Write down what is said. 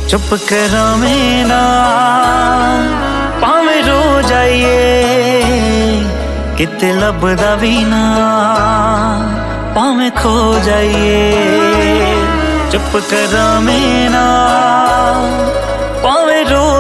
चुप करो मेरा भावें रो जाइए किते लभदा भी ना भावें खो जाइए। चुप करो मेरा भावें रो